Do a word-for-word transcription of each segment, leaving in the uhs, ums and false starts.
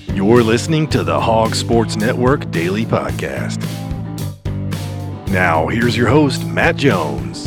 You're listening to the Hog Sports Network Daily Podcast. Now, here's your host, Matt Jones.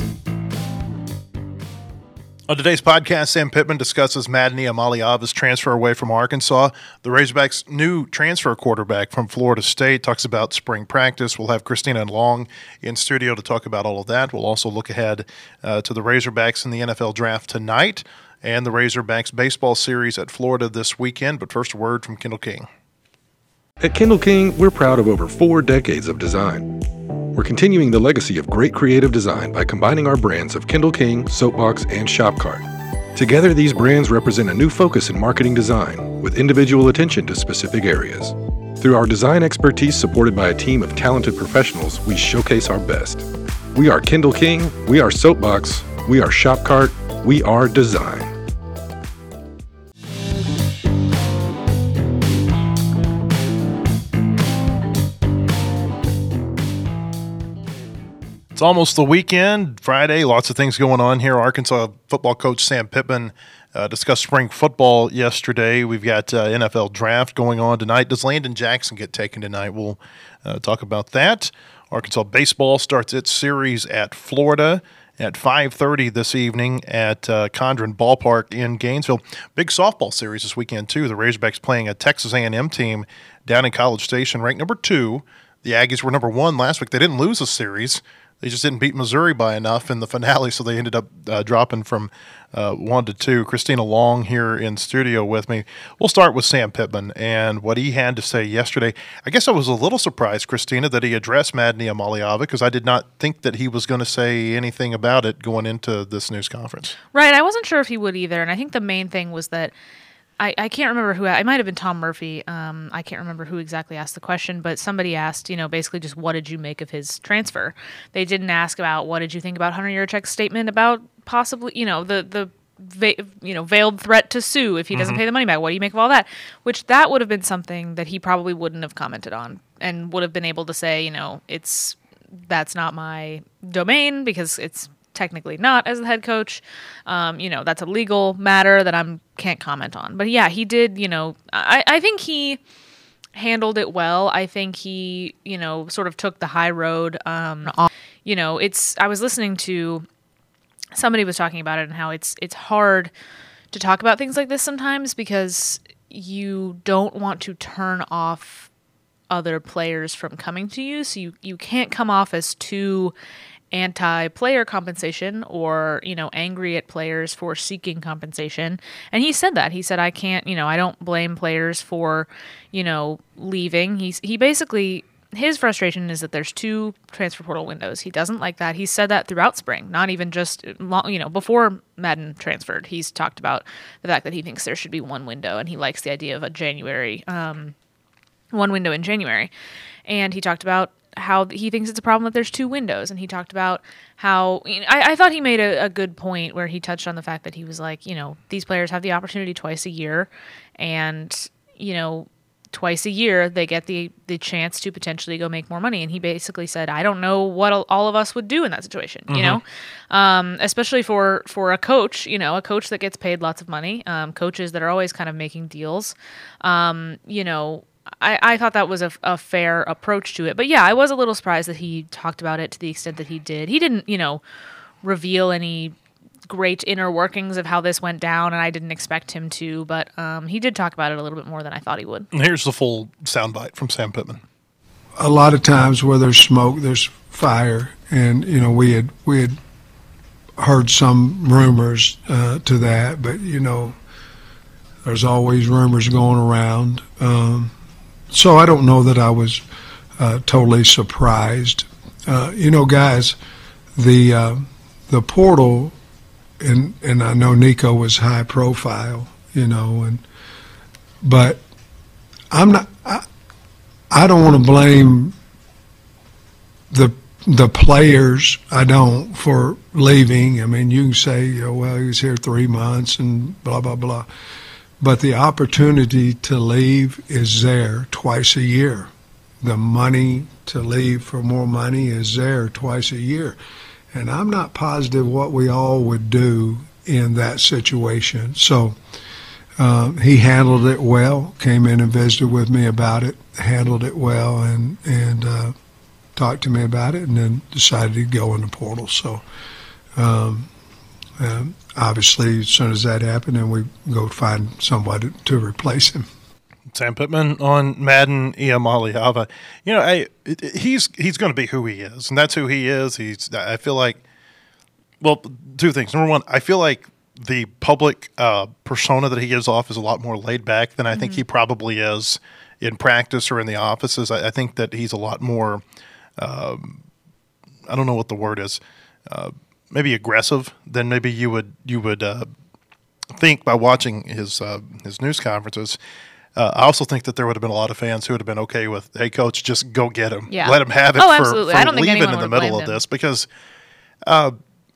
On today's podcast, Sam Pittman discusses Madani Amaliava's transfer away from Arkansas. The Razorbacks' new transfer quarterback from Florida State talks about spring practice. We'll have Christina Long in studio to talk about all of that. We'll also look ahead uh, to the Razorbacks in the N F L draft tonight and the Razorbacks baseball series at Florida this weekend. But first, a word from Kendall King. At Kendall King, we're proud of over four decades of design. We're continuing the legacy of great creative design by combining our brands of Kendall King, Soapbox, and Shopcart. Together, these brands represent a new focus in marketing design with individual attention to specific areas. Through our design expertise supported by a team of talented professionals, we showcase our best. We are Kendall King, we are Soapbox, we are Shopcart, we are design. It's almost the weekend, Friday, lots of things going on here. Arkansas football coach Sam Pittman uh, discussed spring football yesterday. We've got uh, N F L draft going on tonight. Does Landon Jackson get taken tonight? We'll uh, talk about that. Arkansas baseball starts its series at Florida at five thirty this evening at uh, Condren Ballpark in Gainesville. Big softball series this weekend, too. The Razorbacks playing a Texas A and M team down in College Station, ranked number two. The Aggies were number one last week. They didn't lose a series. They just didn't beat Missouri by enough in the finale, so they ended up uh, dropping from uh, one to two. Christina Long here in studio with me. We'll start with Sam Pittman and what he had to say yesterday. I guess I was a little surprised, Christina, that he addressed Madani Amaliava because I did not think that he was going to say anything about it going into this news conference. Right. I wasn't sure if he would either, and I think the main thing was that I, I can't remember who, it might have been Tom Murphy. Um, I can't remember who exactly asked the question, but somebody asked, you know, basically just what did you make of his transfer? They didn't ask about what did you think about Hunter Yurachek's statement about possibly, you know, the, the va- you know, veiled threat to sue if he doesn't mm-hmm. pay the money back. What do you make of all that? Which that would have been something that he probably wouldn't have commented on and would have been able to say, you know, it's, that's not my domain because it's technically not as the head coach. Um, you know, that's a legal matter that I can't comment on. But yeah, he did, you know, I, I think he handled it well. I think he, you know, sort of took the high road. Um, you know, it's, I was listening to, somebody was talking about it and how it's, it's hard to talk about things like this sometimes because you don't want to turn off other players from coming to you. So you, you can't come off as too anti-player compensation or, you know, angry at players for seeking compensation. And he said that. He said, I can't, you know, I don't blame players for, you know, leaving. He's, he basically, his frustration is that there's two transfer portal windows. He doesn't like that. He said that throughout spring, not even just, long, you know, before Madden transferred. He's talked about the fact that he thinks there should be one window and he likes the idea of a January, um, one window in January. And he talked about how he thinks it's a problem that there's two windows. And he talked about how, you know, I, I thought he made a, a good point where he touched on the fact that he was like, you know, these players have the opportunity twice a year and, you know, twice a year they get the, the chance to potentially go make more money. And he basically said, I don't know what all of us would do in that situation, mm-hmm. you know, um, especially for, for a coach, you know, a coach that gets paid lots of money, um, coaches that are always kind of making deals, um, you know, I, I thought that was a, a fair approach to it. But yeah, I was a little surprised that he talked about it to the extent that he did. He didn't, you know, reveal any great inner workings of how this went down, and I didn't expect him to. But um, he did talk about it a little bit more than I thought he would. And here's the full soundbite from Sam Pittman. A lot of times where there's smoke, there's fire. And, you know, we had, we had heard some rumors uh, to that, but, you know, there's always rumors going around. Um So I don't know that I was uh, totally surprised. Uh, you know, guys, the uh, the portal, and and I know Nico was high profile, you know, and but I'm not. I, I don't want to blame the the players. I don't for leaving. I mean, you can say, you know, well, he was here three months and blah blah blah. But the opportunity to leave is there twice a year. The money to leave for more money is there twice a year. And I'm not positive what we all would do in that situation. So uh, he handled it well. Came in and visited with me about it. Handled it well, and and uh, talked to me about it, and then decided to go in the portal. So. Um, um, obviously, as soon as that happened, then we go find somebody to replace him. Sam Pittman on Madden, Iamaleava. You know, I it, he's he's going to be who he is, and that's who he is. He's. I feel like, well, two things. Number one, I feel like the public uh, persona that he gives off is a lot more laid back than I mm-hmm. think he probably is in practice or in the offices. I, I think that he's a lot more. Um, I don't know what the word is. Uh, maybe aggressive than maybe you would you would uh, think by watching his uh, his news conferences. Uh, I also think that there would have been a lot of fans who would have been okay with, hey, coach, just go get him. Yeah. Let him have it oh, for, absolutely. for I don't think leaving anyone in the would have middle of blamed him. this because uh,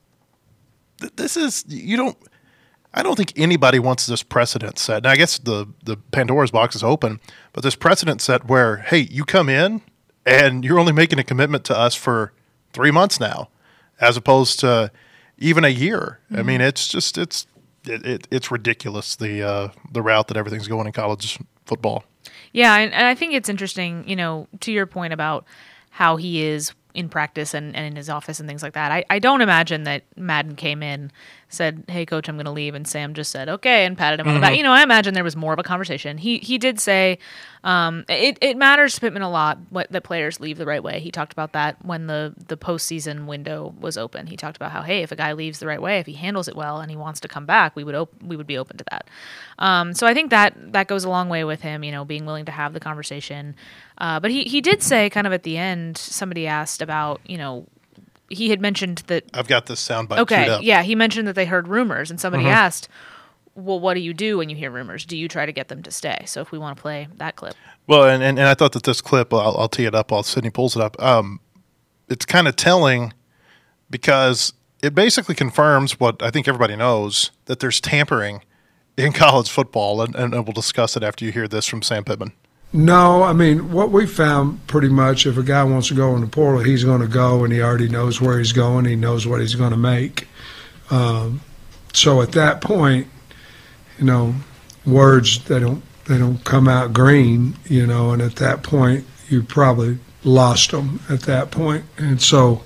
th- this is – you don't – I don't think anybody wants this precedent set. Now, I guess the, the Pandora's box is open, but this precedent set where, hey, you come in and you're only making a commitment to us for three months now as opposed to even a year. Mm-hmm. I mean, it's just – it's – It, it, it's ridiculous, the uh, the route that everything's going in college football. Yeah, and, and I think it's interesting, you know, to your point about how he is in practice and, and in his office and things like that. I, I don't imagine that Madden came in, said, hey, coach, I'm going to leave, and Sam just said, okay, and patted him mm-hmm. on the back. You know, I imagine there was more of a conversation. He he did say um, it, it matters to Pittman a lot what, that players leave the right way. He talked about that when the, the postseason window was open. He talked about how, hey, if a guy leaves the right way, if he handles it well and he wants to come back, we would op- we would be open to that. Um, so I think that that goes a long way with him, you know, being willing to have the conversation. Uh, but he, he did say kind of at the end, somebody asked about, you know, he had mentioned that... I've got this soundbite Okay, queued up. yeah, he mentioned that they heard rumors, and somebody Mm-hmm. asked, well, what do you do when you hear rumors? Do you try to get them to stay? So if we want to play that clip. Well, and, and, and I thought that this clip, I'll, I'll tee it up while Sydney pulls it up, um, it's kind of telling because it basically confirms what I think everybody knows, that there's tampering in college football, and, and we'll discuss it after you hear this from Sam Pittman. No, I mean, what we found pretty much, if a guy wants to go in the portal, he's going to go, and he already knows where he's going. He knows what he's going to make. Um, so at that point, you know, words, they don't they don't come out green, you know, and at that point, you probably lost them at that point. And so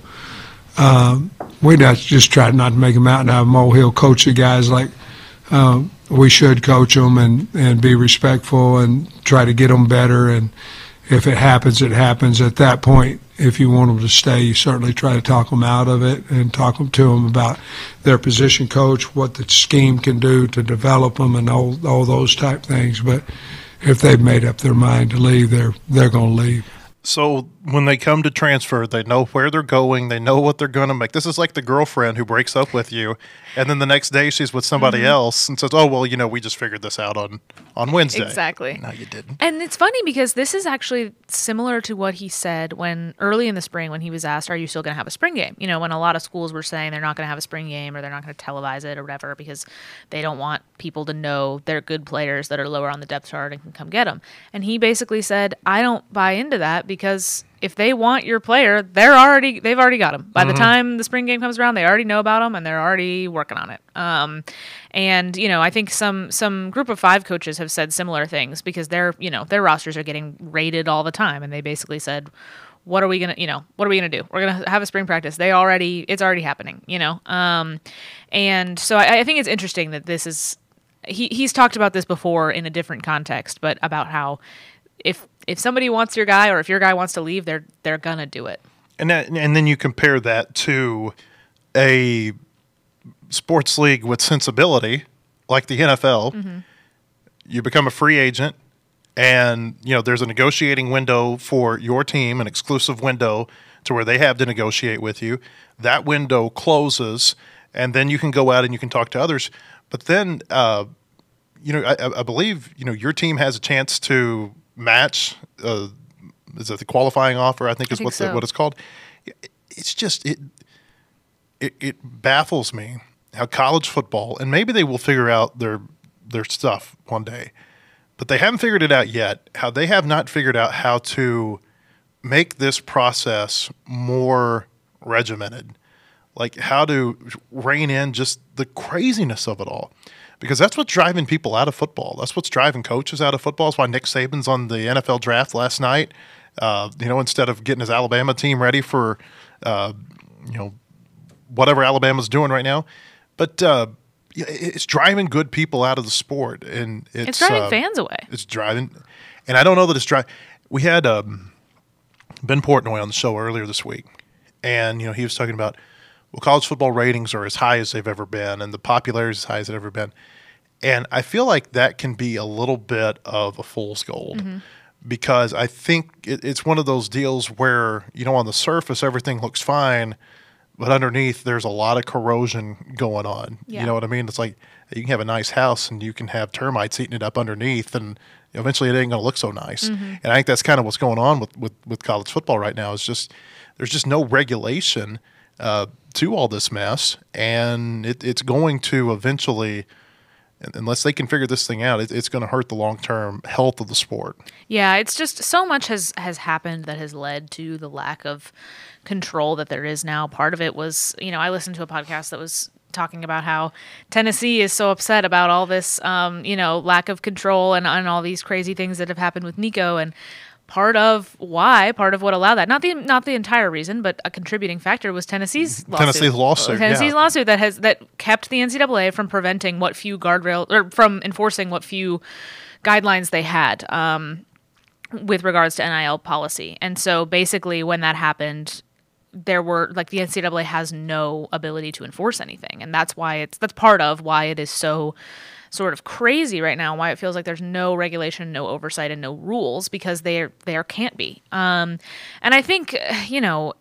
um, we just tried not to make them out and have a molehill coach the guys like um, we should coach them and, and be respectful and try to get them better. And if it happens, it happens. At that point, if you want them to stay, you certainly try to talk them out of it and talk them to them about their position coach, what the scheme can do to develop them and all, all those type things. But if they've made up their mind to leave, they're they're going to leave. So when they come to transfer, they know where they're going. They know what they're going to make. This is like the girlfriend who breaks up with you, and then the next day she's with somebody mm-hmm. else and says, oh, well, you know, we just figured this out on, on Wednesday. Exactly. No, you didn't. And it's funny because this is actually similar to what he said when early in the spring when he was asked, are you still going to have a spring game? You know, when a lot of schools were saying they're not going to have a spring game or they're not going to televise it or whatever because they don't want people to know they're good players that are lower on the depth chart and can come get them. And he basically said, I don't buy into that because if they want your player, they're already they've already got him. By mm-hmm. the time the spring game comes around, they already know about him and they're already working on it. Um, and you know, I think some some group of five coaches have said similar things because their you know their rosters are getting rated all the time, and they basically said, "What are we gonna you know what are we gonna do? We're gonna have a spring practice. They already it's already happening. You know." Um, and so I, I think it's interesting that this is he he's talked about this before in a different context, but about how if if somebody wants your guy or if your guy wants to leave, they're they're gonna do it. And that, and then you compare that to a sports league with sensibility like the N F L. Mm-hmm. You become a free agent, and you know there's a negotiating window for your team, an exclusive window to where they have to negotiate with you. That window closes, and then you can go out and you can talk to others. But then, uh, you know, I, I believe you know your team has a chance to match. Uh, is it the qualifying offer? I think is I think what so. the, what it's called. It's just it, it it baffles me how college football, and maybe they will figure out their their stuff one day, but they haven't figured it out yet. How they have not figured out how to make this process more regimented, like how to rein in just the craziness of it all. because that's what's driving people out of football. That's what's driving coaches out of football. That's why Nick Saban's on the N F L draft last night. Uh, you know, instead of getting his Alabama team ready for, uh, you know, whatever Alabama's doing right now. But uh, it's driving good people out of the sport, and it's, it's driving uh, fans away. It's driving, and I don't know that it's driving. We had um, Ben Portnoy on the show earlier this week, and you know he was talking about, well, college football ratings are as high as they've ever been, and the popularity is as high as it's ever been. And I feel like that can be a little bit of a fool's gold. Mm-hmm. Because I think it, it's one of those deals where, you know, on the surface, everything looks fine, but underneath there's a lot of corrosion going on. Yeah. You know what I mean? It's like you can have a nice house and you can have termites eating it up underneath, and eventually it ain't going to look so nice. Mm-hmm. And I think that's kind of what's going on with, with, with college football right now. Is just there's just no regulation uh, to all this mess, and it, it's going to eventually – unless they can figure this thing out, it's going to hurt the long-term health of the sport. Yeah, it's just so much has, has happened that has led to the lack of control that there is now. Part of it was, you know, I listened to a podcast that was talking about how Tennessee is so upset about all this, um, you know, lack of control and, and all these crazy things that have happened with Nico. And part of why, part of what allowed that, not the not the entire reason, but a contributing factor was Tennessee's lawsuit. Tennessee's lawsuit, Tennessee's yeah. lawsuit that has that kept the N C double A from preventing what few guardrails, or from enforcing what few guidelines they had um, with regards to N I L policy. And so basically when that happened, there were, like, the N C double A has no ability to enforce anything. And that's why it's, that's part of why it is so sort of crazy right now, why it feels like there's no regulation, no oversight, and no rules, because there there can't be. Um, and I think, you know,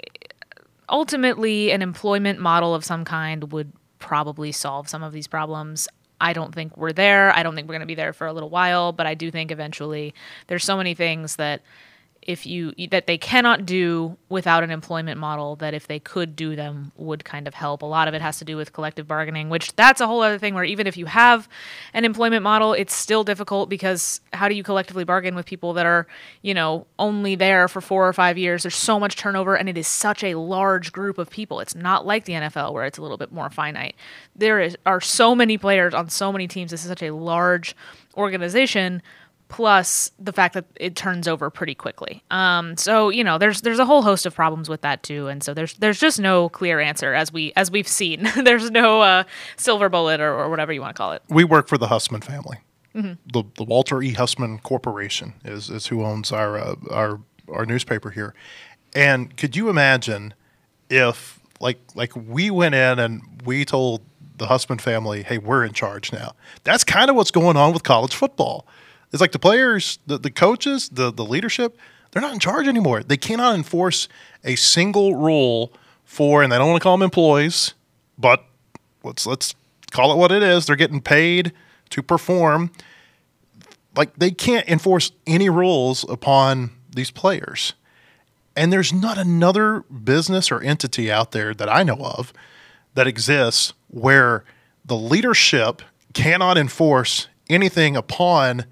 ultimately an employment model of some kind would probably solve some of these problems. I don't think we're there. I don't think we're going to be there for a little while, but I do think eventually there's so many things that if you that they cannot do without an employment model that if they could do them would kind of help. A lot of it has to do with collective bargaining, which that's a whole other thing where even if you have an employment model, it's still difficult, because how do you collectively bargain with people that are, you know, only there for four or five years? There's so much turnover, and it is such a large group of people. It's not like the N F L where it's a little bit more finite. There is, are so many players on so many teams. This is such a large organization, plus the fact that it turns over pretty quickly. Um, so, you know, there's there's a whole host of problems with that too, and so there's there's just no clear answer as we as we've seen. There's no uh, silver bullet or, or whatever you want to call it. We work for the Hussman family. Mm-hmm. The the Walter E. Hussman Corporation is is who owns our uh, our our newspaper here. And could you imagine if like like we went in and we told the Hussman family, hey, we're in charge now? That's kind of what's going on with college football. It's like the players, the, the coaches, the, the leadership, they're not in charge anymore. They cannot enforce a single rule for, and they don't want to call them employees, but let's let's call it what it is. They're getting paid to perform. Like, they can't enforce any rules upon these players. And there's not another business or entity out there that I know of that exists where the leadership cannot enforce anything upon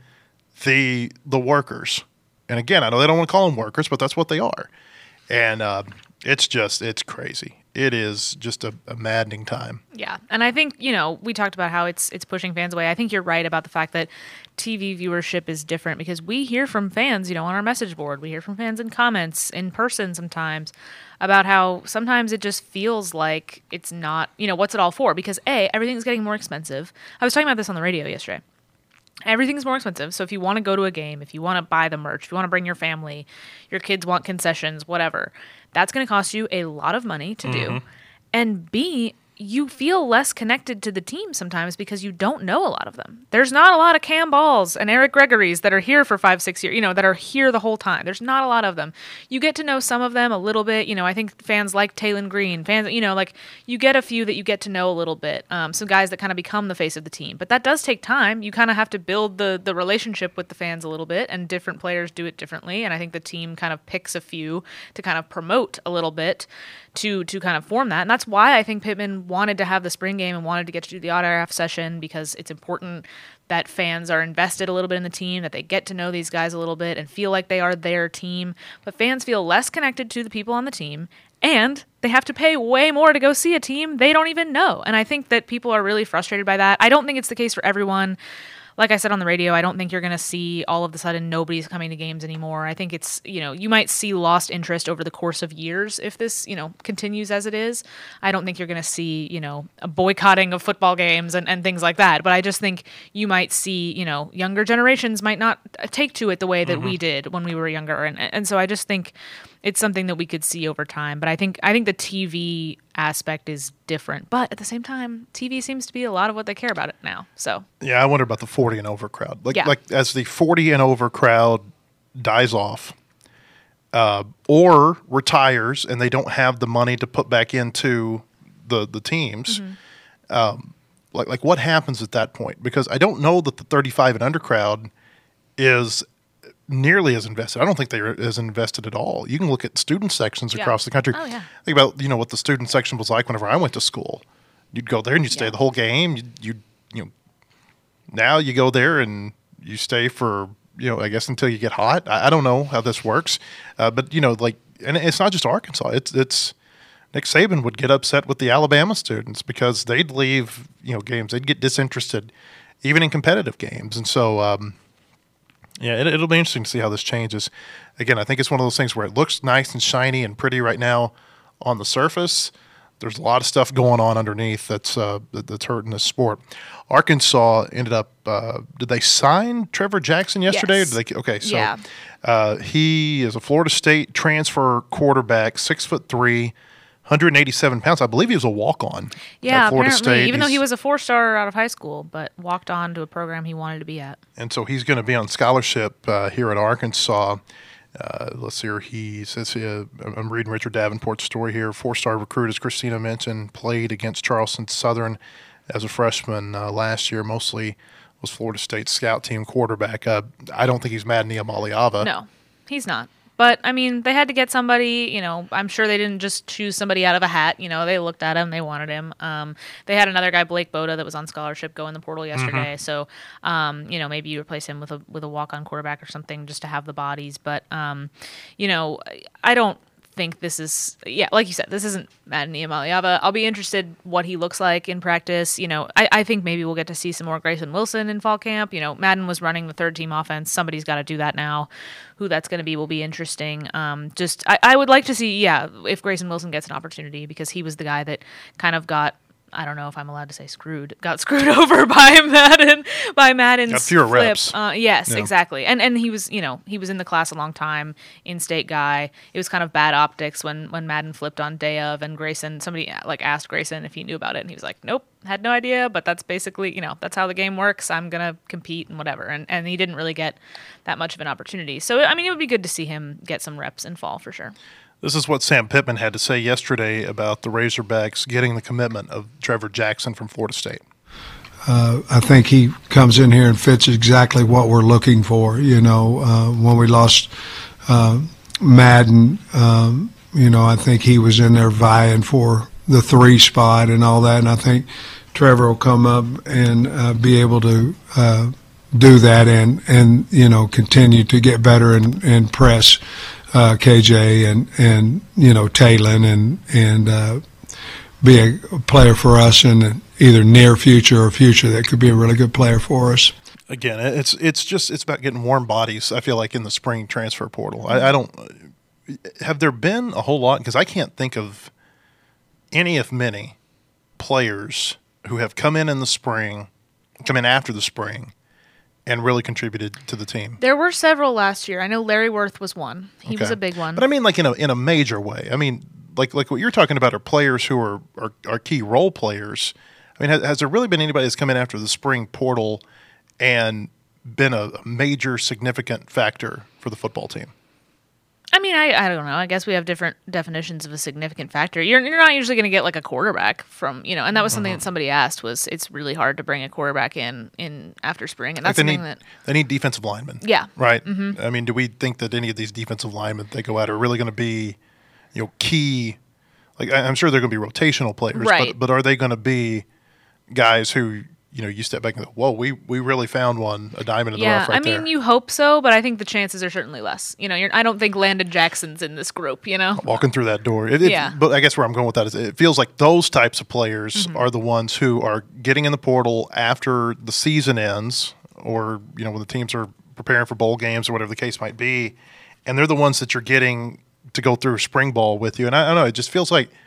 the the workers. And again, I know they don't want to call them workers, but that's what they are. And uh, it's just, it's crazy. It is just a, a maddening time. Yeah. And I think, you know, we talked about how it's it's pushing fans away. I think you're right about the fact that T V viewership is different, because we hear from fans, you know, on our message board. We hear from fans in comments, in person sometimes, about how sometimes it just feels like it's not, you know, what's it all for? Because A, everything's getting more expensive. I was talking about this on the radio yesterday. Everything's more expensive. So if you want to go to a game, if you want to buy the merch, if you want to bring your family, your kids want concessions, whatever, that's going to cost you a lot of money to mm-hmm. do. And B, you feel less connected to the team sometimes because you don't know a lot of them. There's not a lot of Cam Balls and Eric Gregory's that are here for five, six years, you know, that are here the whole time. There's not a lot of them. You get to know some of them a little bit. You know, I think fans like Taylon Green, fans, you know, like you get a few that you get to know a little bit. Um, some guys that kind of become the face of the team. But that does take time. You kind of have to build the the relationship with the fans a little bit, and different players do it differently. And I think the team kind of picks a few to kind of promote a little bit to to kind of form that. And that's why I think Pittman wanted to have the spring game and wanted to get to do the autograph session, because it's important that fans are invested a little bit in the team, that they get to know these guys a little bit and feel like they are their team. But fans feel less connected to the people on the team, And they have to pay way more to go see a team they don't even know. And I think that people are really frustrated by that. I don't think it's the case for everyone. Like I said on the radio, I don't think you're going to see all of a sudden nobody's coming to games anymore. I think it's, you know, you might see lost interest over the course of years if this, you know, continues as it is. I don't think you're going to see, you know, a boycotting of football games and, and things like that. But I just think you might see, you know, younger generations might not take to it the way that mm-hmm. we did when we were younger. And and so I just think it's something that we could see over time. But I think I think the T V aspect is different. But at the same time, T V seems to be a lot of what they care about it now. So yeah, I wonder about the forty and over crowd. Like yeah. like as the forty and over crowd dies off, uh, or retires, and they don't have the money to put back into the the teams. Mm-hmm. Um, like like what happens at that point? Because I don't know that the thirty-five and under crowd is nearly as invested. I don't think they're as invested at all. You can look at student sections yeah. across the country. Oh, yeah. Think about, you know, what the student section was like whenever I went to school. You'd go there and you'd stay yeah. the whole game. You, you, you know, now you go there and you stay for, you know, I guess until you get hot. I, I don't know how this works, uh, but you know, like, and it's not just Arkansas. It's it's Nick Saban would get upset with the Alabama students because they'd leave, you know, games. They'd get disinterested, even in competitive games, and so. Um, Yeah, it, it'll be interesting to see how this changes. Again, I think it's one of those things where it looks nice and shiny and pretty right now on the surface. There's a lot of stuff going on underneath that's uh, that, that's hurting this sport. Arkansas ended up. Uh, did they sign Trevor Jackson yesterday? Yes. Or did they, okay, so Yeah. uh, he is a Florida State transfer quarterback, six foot three, one hundred eighty-seven pounds. I believe he was a walk-on Yeah, at Florida apparently, State. even though he He's- was a four-star out of high school, but walked on to a program he wanted to be at. And so he's going to be on scholarship uh, here at Arkansas. Uh, let's see here. He says, uh, I'm reading Richard Davenport's story here. Four-star recruit, as Christina mentioned, played against Charleston Southern as a freshman uh, last year. Mostly was Florida State's scout team quarterback. Uh, I don't think he's Mad Niamaliava. No, he's not. But, I mean, they had to get somebody, you know, I'm sure they didn't just choose somebody out of a hat. You know, they looked at him, they wanted him. Um, they had another guy, Blake Boda, that was on scholarship go in the portal yesterday. Mm-hmm. So, um, you know, maybe you replace him with a with a walk-on quarterback or something just to have the bodies. But, um, you know, I don't think this is, yeah, like you said, this isn't Madden Niamaliava. I'll be interested what he looks like in practice. You know, I, I think maybe we'll get to see some more Grayson Wilson in fall camp. You know, Madden was running the third team offense. Somebody's got to do that now. Who that's going to be will be interesting. Um, just, I, I would like to see, yeah, if Grayson Wilson gets an opportunity, because he was the guy that kind of got, I don't know if I'm allowed to say screwed, got screwed over by Madden, by Madden's Got fewer flip. reps. Uh, yes, Yeah. exactly. And and he was, you know, he was in the class a long time, in-state guy. It was kind of bad optics when, when Madden flipped on day of, and Grayson, somebody like asked Grayson if he knew about it, and he was like, nope, had no idea, but that's basically, you know, that's how the game works. I'm going to compete and whatever. And, and he didn't really get that much of an opportunity. So, I mean, it would be good to see him get some reps in fall for sure. This is what Sam Pittman had to say yesterday about the Razorbacks getting the commitment of Trevor Jackson from Florida State. Uh, I think he comes in here and fits exactly what we're looking for. You know, uh, when we lost uh, Madden, um, you know, I think he was in there vying for the three spot and all that. And I think Trevor will come up and uh, be able to uh, do that and, and, you know, continue to get better and, and press Uh, K J and, and you know, Talon and, and uh, be a player for us in either near future or future that could be a really good player for us. Again, it's it's just it's about getting warm bodies, I feel like, in the spring transfer portal. I, I don't – have there been a whole lot – because I can't think of any, if many, players who have come in in the spring, come in after the spring, and really contributed to the team. There were several last year. I know Larry Worth was one. He Okay. was a big one. But I mean, like in a in a major way. I mean, like like what you're talking about are players who are are, are key role players. I mean, has, has there really been anybody that's come in after the spring portal and been a, a major significant factor for the football team? I mean, I, I don't know. I guess we have different definitions of a significant factor. You're you're not usually going to get like a quarterback from, you know, and that was something Mm-hmm. that somebody asked was it's really hard to bring a quarterback in in after spring, and Like that's they something need that they need defensive linemen. Yeah. Right. Mm-hmm. I mean, do we think that any of these defensive linemen they go out are really going to be, you know, key? Like I- I'm sure they're going to be rotational players, Right. but but are they going to be guys who you know, you step back and go, whoa, we, we really found one, a diamond in the Yeah, rough right I mean, there. you hope so, but I think the chances are certainly less. You know, you're, I don't think Landon Jackson's in this group, you know? Walking through that door. It, it, Yeah. But I guess where I'm going with that is it feels like those types of players Mm-hmm. are the ones who are getting in the portal after the season ends or, you know, when the teams are preparing for bowl games or whatever the case might be. And they're the ones that you're getting to go through spring ball with you. And I, I don't know, it just feels like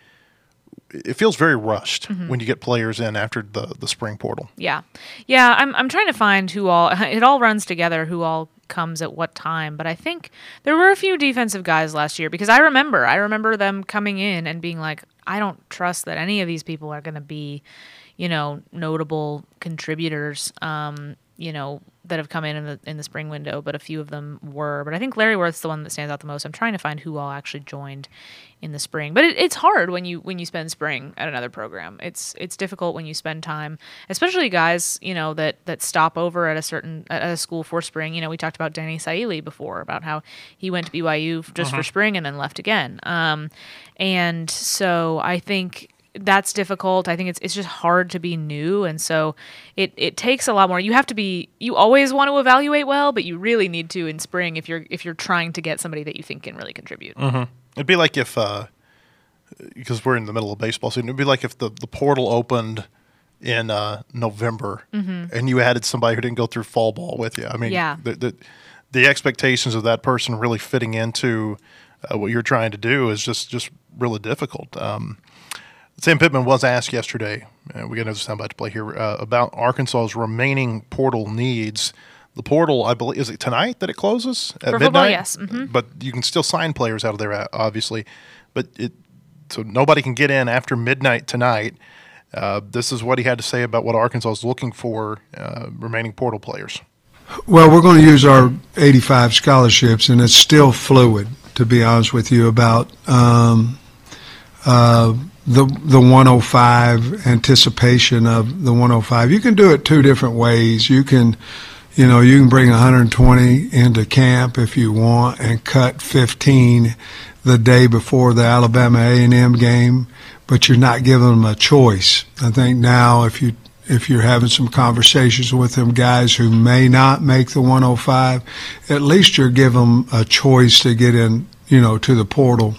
it feels very rushed Mm-hmm. when you get players in after the, the spring portal. Yeah. Yeah, I'm I'm trying to find who all it all runs together, who all comes at what time, but I think there were a few defensive guys last year because I remember I remember them coming in and being like, I don't trust that any of these people are going to be, you know, notable contributors um, you know, that have come in in the in the spring window, but a few of them were. But I think Larry Worth's the one that stands out the most. I'm trying to find who all actually joined in the spring, but it, it's hard when you when you spend spring at another program. It's it's difficult when you spend time, especially guys, you know, that that stop over at a certain at a school for spring. You know, we talked about Danny Saili before about how he went to B Y U just for spring and then left again. Um, and so I think that's difficult. I think it's it's just hard to be new, and so it, it takes a lot more. You have to be. You always want to evaluate well, but you really need to in spring if you're if you're trying to get somebody that you think can really contribute. Mm-hmm. It'd be like if, uh, because we're in the middle of baseball season, it'd be like if the, the portal opened in uh, November Mm-hmm. and you added somebody who didn't go through fall ball with you. I mean, Yeah. the, the the expectations of that person really fitting into uh, what you're trying to do is just just really difficult. Um, Sam Pittman was asked yesterday, uh, we got another soundbite to play here, uh, about Arkansas's remaining portal needs. The portal, I believe, is it tonight that it closes at For midnight? football, yes. Mhm. But you can still sign players out of there, uh, obviously. But it, so nobody can get in after midnight tonight. Uh, this is what he had to say about what Arkansas is looking for uh, remaining portal players. Well, we're going to use our eighty-five scholarships, and it's still fluid, to be honest with you, about um, uh, the the one oh five anticipation of the one oh five. You can do it two different ways. You can, you know, you can bring one hundred twenty into camp if you want and cut fifteen the day before the Alabama A and M game, but you're not giving them a choice. I think now if you if you're having some conversations with them guys who may not make the one oh five, at least you're giving them a choice to get in, you know, to the portal.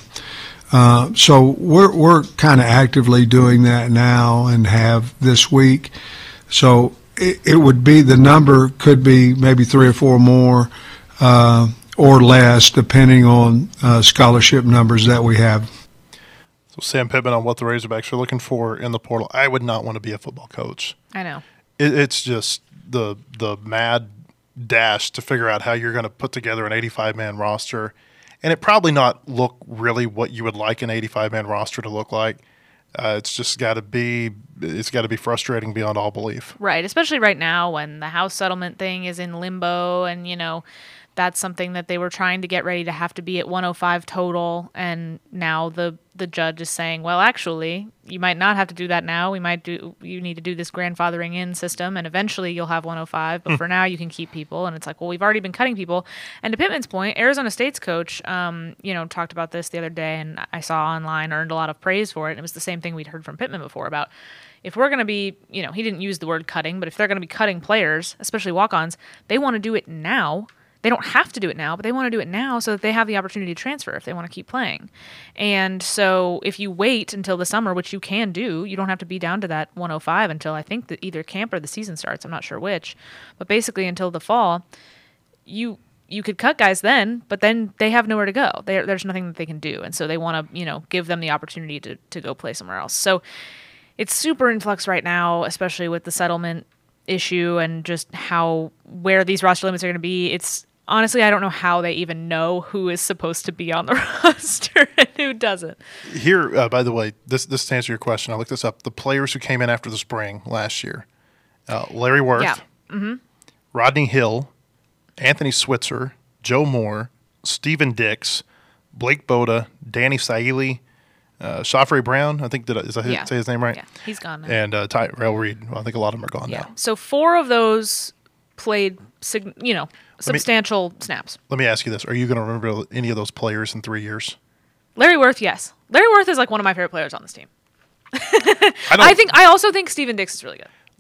Uh, so we're we're kind of actively doing that now and have this week. So it, it would be the number could be maybe three or four more uh, or less depending on uh, scholarship numbers that we have. So Sam Pittman on what the Razorbacks are looking for in the portal. I would not want to be a football coach. I know. It, it's just the the mad dash to figure out how you're going to put together an eighty-five man roster. And it probably not look really what you would like an eighty-five man roster to look like. Uh, it's just got to be it's got to be frustrating beyond all belief. Right, especially right now when the house settlement thing is in limbo, and you know that's something that they were trying to get ready to have to be at one oh five total, and now the the judge is saying, well, actually, you might not have to do that now. We might do you need to do this grandfathering in system, and eventually you'll have one oh five, but for now you can keep people. And it's like, well, we've already been cutting people. And to Pittman's point, Arizona State's coach, um, you know, talked about this the other day, and I saw online earned a lot of praise for it. And it was the same thing we'd heard from Pittman before about if we're going to be, you know, he didn't use the word cutting, but if they're going to be cutting players, especially walk-ons, they want to do it now. They don't have to do it now, but they want to do it now so that they have the opportunity to transfer if they want to keep playing. And so if you wait until the summer, which you can do, you don't have to be down to that one oh five until I think that either camp or the season starts. I'm not sure which. But basically until the fall, you you could cut guys then, but then they have nowhere to go. There, there's nothing that they can do. And so they want to, you know, give them the opportunity to, to go play somewhere else. So it's super in flux right now, especially with the settlement issue and just how where these roster limits are going to be. It's honestly, I don't know how they even know who is supposed to be on the roster and who doesn't. Here, uh, by the way, this this to answer your question, I looked this up. The players who came in after the spring last year: uh, Larry Worth, Yeah. Mm-hmm. Rodney Hill, Anthony Switzer, Joe Moore, Stephen Dix, Blake Boda, Danny Saili, uh, Shafre Brown. I think did I, is I Yeah. say his name right? Yeah, he's gone now. And uh, Tyrell Reed. Well, I think a lot of them are gone Yeah. now. So four of those played, sig- you know, substantial snaps. Let me ask you this: are you going to remember any of those players in three years? Larry Worth, yes. Larry Worth is like one of my favorite players on this team. I, don't, I think I also think Stephen Dix is really good.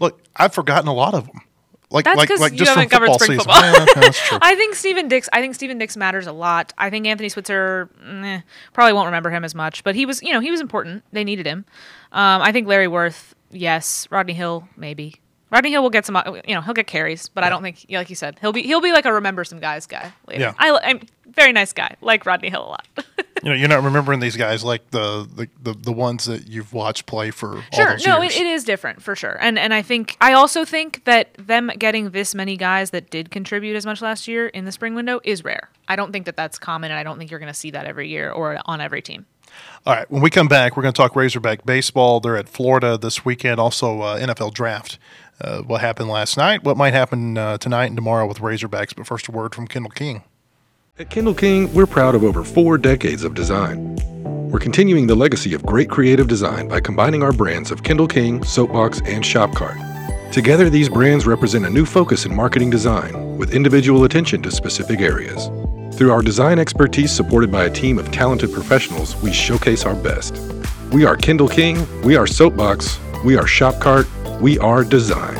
Look, I've forgotten a lot of them. Like, That's like, because like you just haven't from covered football spring season. football. Yeah, no, that's true. I think Steven Dix. I think Steven Dix matters a lot. I think Anthony Switzer eh, probably won't remember him as much, but he was, you know, he was important. They needed him. Um, I think Larry Worth, yes. Rodney Hill, maybe. Rodney Hill will get some, you know, he'll get carries, but I don't think, like you said, he'll be he'll be like a remember some guys guy later. Yeah. I, I'm very nice guy, like Rodney Hill a lot. You know, you're not remembering these guys like the the, the, the ones that you've watched play for all Sure, those no, years. it, it is different for sure, and and I think I also think that them getting this many guys that did contribute as much last year in the spring window is rare. I don't think that that's common, and I don't think you're going to see that every year or on every team. All right, when we come back, we're going to talk Razorback baseball. They're at Florida this weekend. Also, uh, N F L draft. Uh, what happened last night? What might happen uh, tonight and tomorrow with Razorbacks? But first, a word from Kendall King. At Kendall King, we're proud of over four decades of design. We're continuing the legacy of great creative design by combining our brands of Kendall King, Soapbox, and Shopcart. Together, these brands represent a new focus in marketing design with individual attention to specific areas. Through our design expertise supported by a team of talented professionals, we showcase our best. We are Kendall King, we are Soapbox, we are Shopcart, we are design.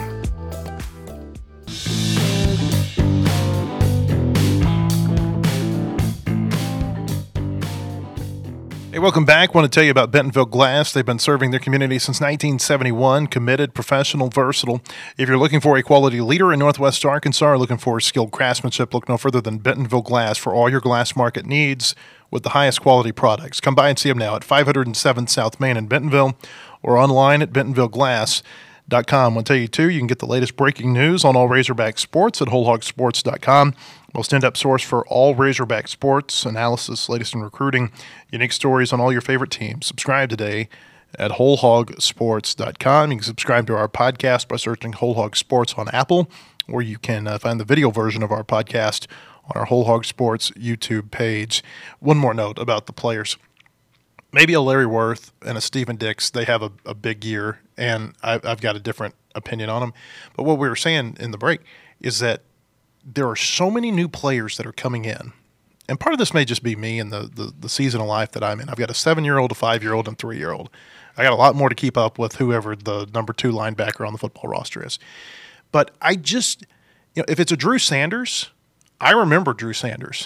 Hey, welcome back. Want to tell you about Bentonville Glass. They've been serving their community since nineteen seventy-one. Committed, professional, versatile. If you're looking for a quality leader in Northwest Arkansas or looking for skilled craftsmanship, look no further than Bentonville Glass for all your glass market needs with the highest quality products. Come by and see them now at five oh seven South Main in Bentonville or online at bentonville glass dot com. I want to tell you, too, you can get the latest breaking news on all Razorback sports at whole hog sports dot com. Most in-depth source for all Razorback sports, analysis, latest in recruiting, unique stories on all your favorite teams. Subscribe today at whole hog sports dot com. You can subscribe to our podcast by searching Whole Hog Sports on Apple, or you can uh, find the video version of our podcast on our Whole Hog Sports YouTube page. One more note about the players. Maybe a Larry Worth and a Steven Dix, they have a, a big year, and I, I've got a different opinion on them. But what we were saying in the break is that there are so many new players that are coming in. And part of this may just be me and the, the, the season of life that I'm in. I've got a seven-year-old, a five-year-old, and three-year-old. I got a lot more to keep up with whoever the number two linebacker on the football roster is. But I just, you know, if it's a Drew Sanders, I remember Drew Sanders.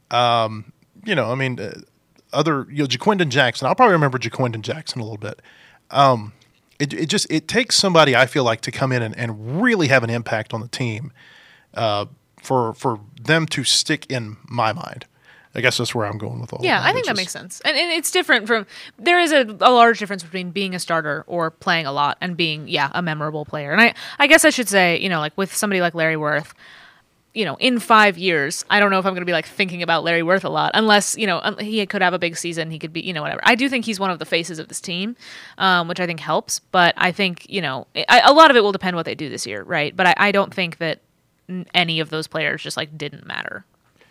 Um, you know, I mean, uh, other, you know, Jaquindon Jackson. I'll probably remember Jaquindon Jackson a little bit. Um, it, it just, it takes somebody, I feel like, to come in and, and really have an impact on the team. Uh, for for them to stick in my mind. I guess that's where I'm going with all Yeah, of that. I think It's that just- makes sense. And, and it's different from, there is a, a large difference between being a starter or playing a lot and being, yeah, a memorable player. And I, I guess I should say, you know, like with somebody like Larry Worth, you know, in five years, I don't know if I'm going to be like thinking about Larry Worth a lot, unless, you know, un- he could have a big season. He could be, you know, whatever. I do think he's one of the faces of this team, um, which I think helps. But I think, you know, I, a lot of it will depend what they do this year, right? But I, I don't think that any of those players just like didn't matter.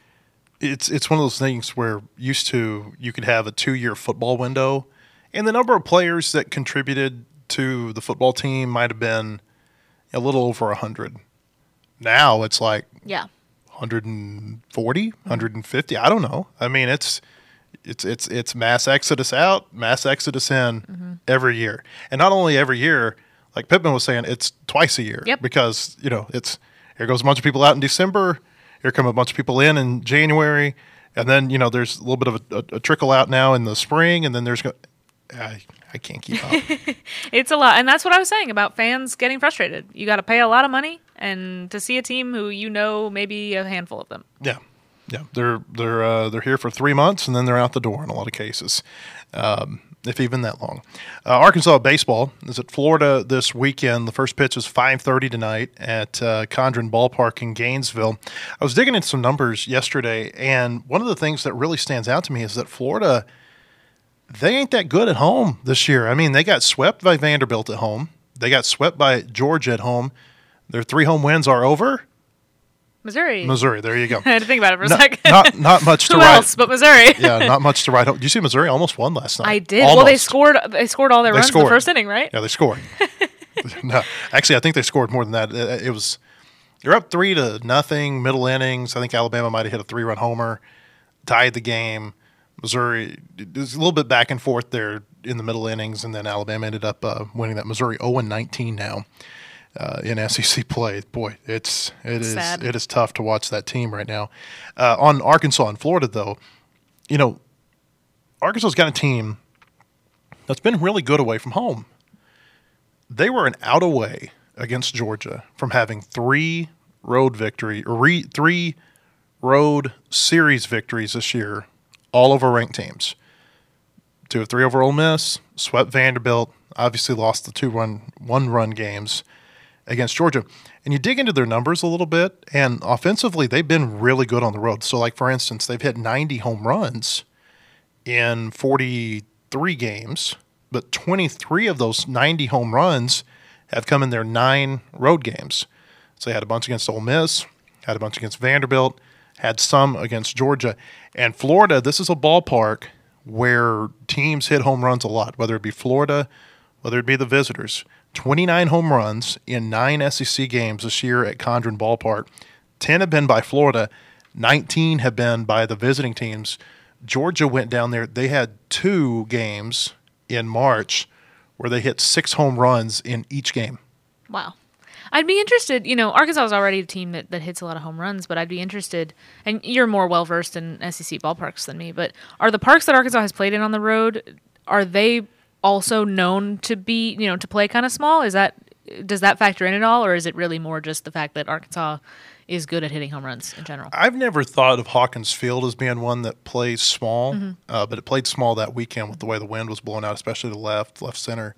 It's it's one of those things where used to you could have a two-year football window, and the number of players that contributed to the football team might have been a little over one hundred. Now it's like Yeah. one hundred forty, one hundred fifty. I don't know. I mean, it's it's it's it's mass exodus out, mass exodus in Mm-hmm. every year, and not only every year. Like Pittman was saying, it's twice a year. Yep. Because you know it's here goes a bunch of people out in December. Here come a bunch of people in in January, and then you know there's a little bit of a, a, a trickle out now in the spring, and then there's go- I I can't keep up. It's a lot. And that's what I was saying about fans getting frustrated. You got to pay a lot of money and to see a team who you know maybe a handful of them. Yeah, yeah. They're they're uh, they're here for three months and then they're out the door in a lot of cases, um, if even that long. Uh, Arkansas baseball is at Florida this weekend. The first pitch is five thirty tonight at uh, Condren Ballpark in Gainesville. I was digging into some numbers yesterday, and one of the things that really stands out to me is that Florida, they ain't that good at home this year. I mean, they got swept by Vanderbilt at home. They got swept by Georgia at home. Their three home wins are over. Missouri. Missouri, there you go. I had to think about it for a Not, second. not not much to Who write. else but Missouri? Yeah, not much to write home. Did you see Missouri almost won last night? I did. Well, they Almost. scored. They scored all their They runs in scored. the first inning, right? Yeah, they scored. No, actually, I think they scored more than that. It, it was they're up three to nothing, middle innings. I think Alabama might have hit a three-run homer, tied the game. Missouri, it was a little bit back and forth there in the middle innings, and then Alabama ended up uh, winning that. Missouri oh and nineteen now. uh, in S E C play. Boy, it's it is Sad. it is tough to watch that team right now. Uh, on Arkansas and Florida, though, you know, Arkansas's got a team that's been really good away from home. They were an out away against Georgia from having three road victory or re, three road series victories this year, all over ranked teams. Two or three over Ole Miss, swept Vanderbilt, obviously lost the two run one run games against Georgia. And you dig into their numbers a little bit, and offensively they've been really good on the road. So, like for instance, they've hit ninety home runs in forty-three games, but twenty-three of those ninety home runs have come in their nine road games. So they had a bunch against Ole Miss, had a bunch against Vanderbilt, had some against Georgia. And Florida, this is a ballpark where teams hit home runs a lot, whether it be Florida, whether it be the visitors. twenty-nine home runs in nine S E C games this year at Condren Ballpark. ten have been by Florida, nineteen have been by the visiting teams. Georgia went down there. They had two games in March where they hit six home runs in each game. Wow. I'd be interested, you know, Arkansas is already a team that, that hits a lot of home runs, but I'd be interested, and you're more well-versed in S E C ballparks than me, but are the parks that Arkansas has played in on the road, are they also known to be, you know, to play kind of small? Is that, does that factor in at all, or is it really more just the fact that Arkansas is good at hitting home runs in general? I've never thought of Hawkins Field as being one that plays small, mm-hmm. uh, but it played small that weekend with the way the wind was blowing out, especially the left, left center.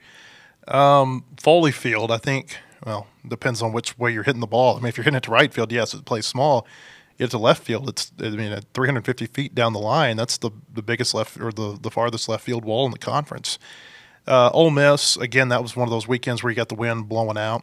Um, Foley Field, I think, well, depends on which way you're hitting the ball. I mean, if you're hitting it to right field, yes, it plays small. If to left field, it's, I mean, at three hundred fifty feet down the line, that's the, the biggest left or the, the farthest left field wall in the conference. Uh, Ole Miss, again, that was one of those weekends where you got the wind blowing out.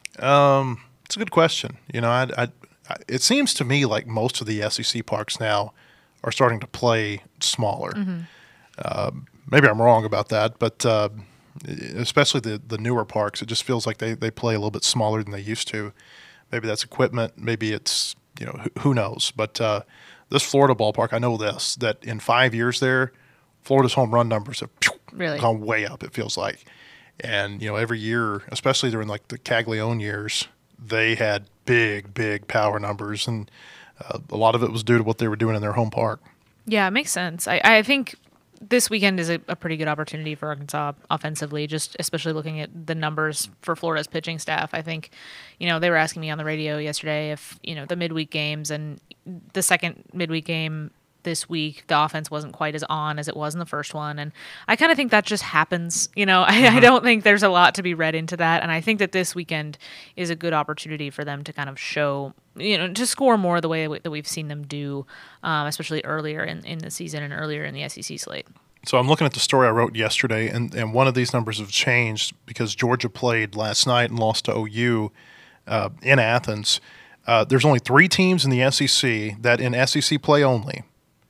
Um, it's a good question. You know, I, I, I, it seems to me like most of the S E C parks now are starting to play smaller. Mm-hmm. Uh, maybe I'm wrong about that, but uh, especially the, the newer parks, it just feels like they, they play a little bit smaller than they used to. Maybe that's equipment. Maybe it's, you know, who, who knows. But uh, this Florida ballpark, I know this, that in five years there, Florida's home run numbers have really gone way up, it feels like. And, you know, every year, especially during like the Caglione years, they had big, big power numbers. And uh, a lot of it was due to what they were doing in their home park. Yeah, it makes sense. I, I think this weekend is a, a pretty good opportunity for Arkansas offensively, just especially looking at the numbers for Florida's pitching staff. I think, you know, they were asking me on the radio yesterday if, you know, the midweek games and the second midweek game this week, the offense wasn't quite as on as it was in the first one. And I kind of think that just happens. You know, I, mm-hmm. I don't think there's a lot to be read into that. And I think that this weekend is a good opportunity for them to kind of show, you know, to score more the way that we've seen them do, um, especially earlier in, in the season and earlier in the S E C slate. So I'm looking at the story I wrote yesterday, and, and one of these numbers have changed because Georgia played last night and lost to O U uh, in Athens. Uh, there's only three teams in the S E C that in S E C play only